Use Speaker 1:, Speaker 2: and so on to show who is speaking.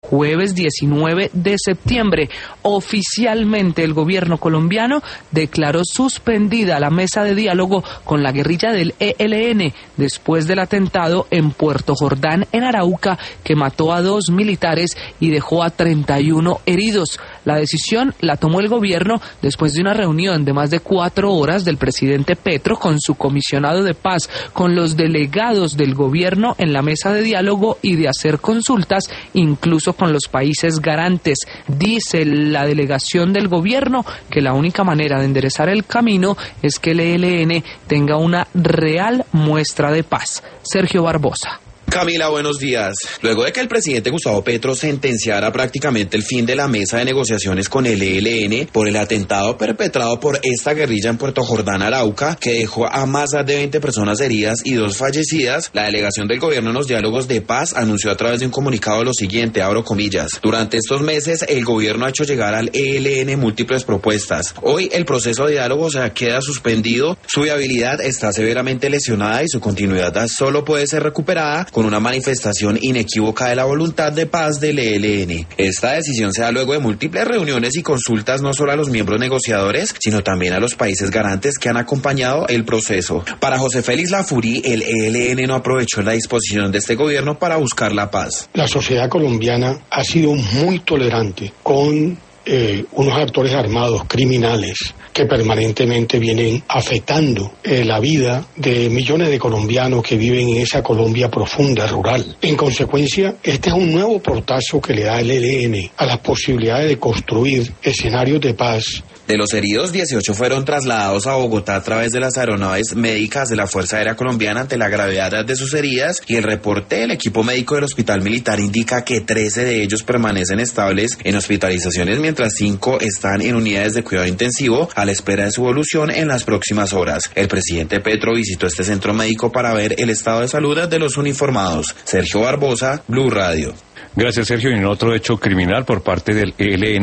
Speaker 1: jueves 19 de septiembre. Oficialmente el gobierno colombiano declaró suspendida la mesa de diálogo con la guerrilla del ELN después del atentado en Puerto Jordán, en Arauca, que mató a 2 militares y dejó a 31 heridos. La decisión la tomó el gobierno después de una reunión de más de 4 horas del presidente Petro con su comisionado de paz, con los delegados del gobierno en la mesa de diálogo y de hacer consultas, incluso con los países garantes. Dice la delegación del gobierno que la única manera de enderezar el camino es que el ELN tenga una real muestra de paz. Sergio Barbosa.
Speaker 2: Camila, buenos días. Luego de que el presidente Gustavo Petro sentenciara prácticamente el fin de la mesa de negociaciones con el ELN por el atentado perpetrado por esta guerrilla en Puerto Jordán, Arauca, que dejó a más de 20 personas heridas y 2 fallecidas, la delegación del gobierno en los diálogos de paz anunció a través de un comunicado lo siguiente, abro comillas: durante estos meses el gobierno ha hecho llegar al ELN múltiples propuestas. Hoy el proceso de diálogo se queda suspendido, su viabilidad está severamente lesionada y su continuidad solo puede ser recuperada con una manifestación inequívoca de la voluntad de paz del ELN. Esta decisión se da luego de múltiples reuniones y consultas no solo a los miembros negociadores, sino también a los países garantes que han acompañado el proceso. Para José Félix Lafurí, el ELN no aprovechó la disposición de este gobierno para buscar la paz.
Speaker 3: La sociedad colombiana ha sido muy tolerante con unos actores armados criminales que permanentemente vienen afectando la vida de millones de colombianos que viven en esa Colombia profunda, rural. En consecuencia, este es un nuevo portazo que le da el ELN a las posibilidades de construir escenarios de paz.
Speaker 2: De los heridos, 18 fueron trasladados a Bogotá a través de las aeronaves médicas de la Fuerza Aérea Colombiana ante la gravedad de sus heridas, y el reporte del equipo médico del Hospital Militar indica que 13 de ellos permanecen estables en hospitalizaciones, mientras 5 están en unidades de cuidado intensivo a la espera de su evolución en las próximas horas. El presidente Petro visitó este centro médico para ver el estado de salud de los uniformados. Sergio Barbosa, Blue Radio.
Speaker 4: Gracias, Sergio. Y en otro hecho criminal por parte del ELN